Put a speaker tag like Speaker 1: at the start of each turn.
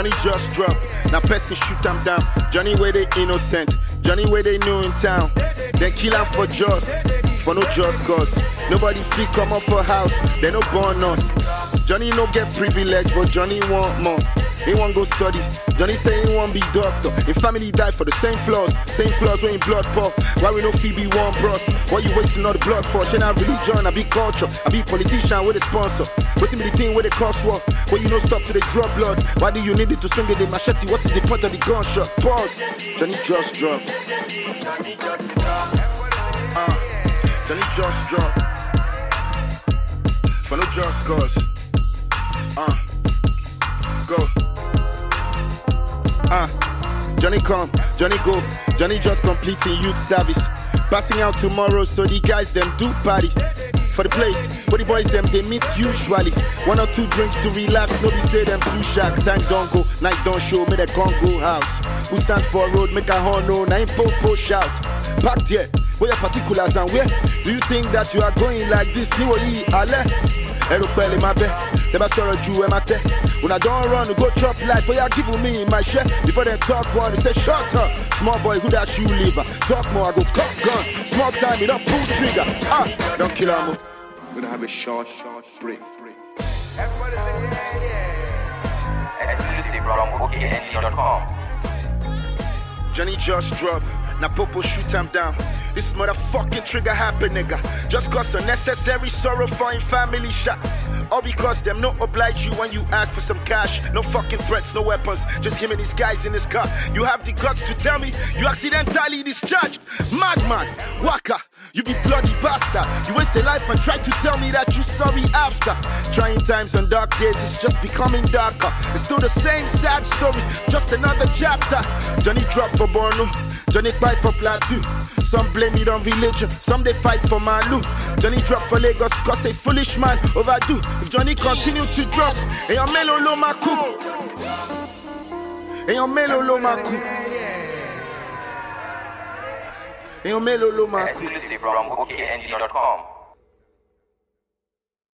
Speaker 1: Johnny just drop. Now person shoot them down. Johnny where they innocent. Johnny where they new in town. Then kill him for just. For no just cause. Nobody feel come up for house. They no born us. Johnny no get privilege, but Johnny want more. He want go study. Johnny say he want be doctor. His family die for the same flaws when blood pour. Why we no Phoebe one bros? Why you wasting all the blood for? She not religion, I be culture. I be politician with a sponsor. What's me the thing with the cost war? Why you no stop to the drop blood? Why do you need it to swing it in machete? What's the point of the gunshot? Pause. Johnny just drop. Johnny just drop. For no just cause. Go. Johnny come, Johnny go. Johnny just completing youth service. Passing out tomorrow, so the guys them do party. For the place where the boys them they meet usually. 1 or 2 drinks to relax, nobody say them too shark. Time don't go, night don't show, make the Congo house. Who stand for a road, make a horn no, na po shout. Packed here, where your particulars and where? Do you think that you are going like this? Ni woyi ale. Erupele my bed, never saw a Jew in my tech. When I don't run, go chop life, for you giving me my share. Before they talk one, they say shut up. Small boy, who that shoe lever? Talk more, I go cock gun. Small time, you don't pull trigger. Don't kill him.
Speaker 2: We're gonna have a short break.
Speaker 3: Everybody say yeah. Exclusive from OKNG.com.
Speaker 1: Johnny just drop. Now Popo shoot him down. This motherfucking trigger happen, nigga. Just cause unnecessary sorrow for him family shot. All because them no oblige you when you ask for some cash. No fucking threats, no weapons. Just him and his guys in his car. You have the guts to tell me you accidentally discharged. Madman, waka, you be bloody bastard. You waste a life and try to tell me that you sorry after. Trying times and dark days, it's just becoming darker. It's still the same sad story, just another chapter. Johnny drop for Borno, Johnny fight for Plateau. Some blame it on religion, some they fight for Malu. Johnny drop for Lagos, cause a foolish man overdo. If Johnny continue to drop, and your melo lo maku. And your melo lo maku. And your melo lo maku.
Speaker 3: Exclusive from OKNG.com.